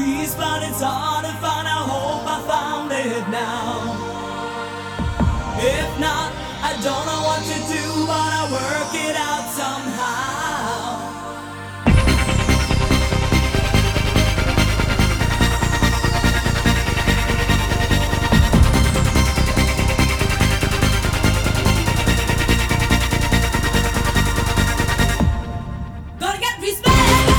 peace, but it's hard to find. I hope I found it now. If not, I don't know what to do, but I work it out somehow. Gonna get respect.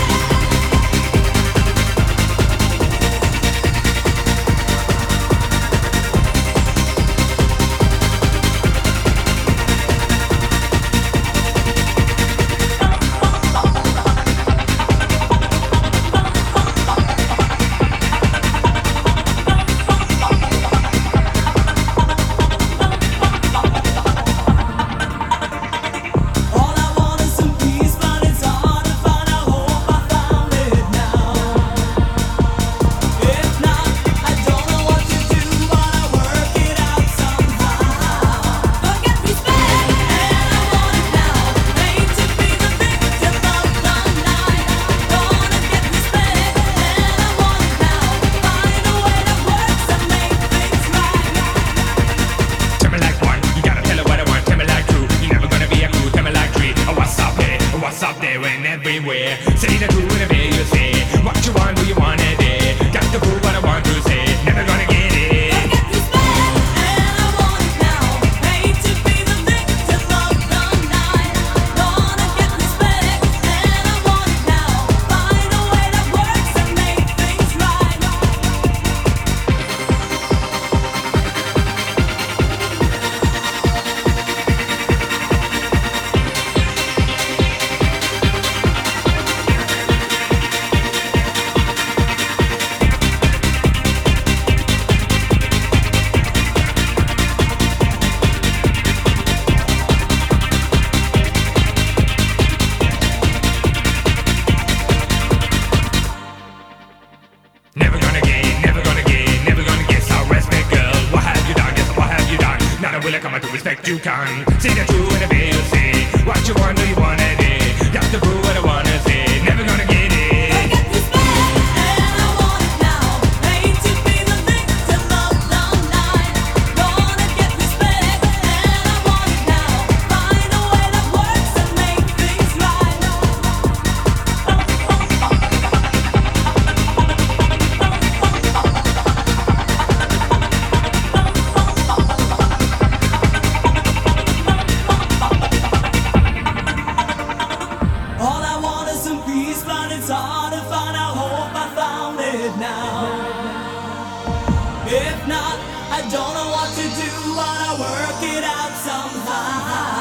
Everywhere, say the truth whenever you say what you want, do you want it? Got to prove what I want to say. Never gonna get it. Gonna get respect, and I want it now. Hate to be the victim of the night. Gonna get respect, and I want it now. Find a way that works and make things right. Never gonna get, never gonna get, never gonna get some respect, girl. What have you done? Yes, what have you done? Not a will I come to respect you can. Say the truth whenever you say what you want, do you want it? Got to prove what I wanna say. Never gonna get it. Gonna get respect, and I want it now. Hate to be the victim of the night. Gonna get respect, and I want it now. Find a way that works and make things right. All I want is some peace, but it's hard to find. I hope I found it now. If not, I don't know what to do, but I work it out somehow.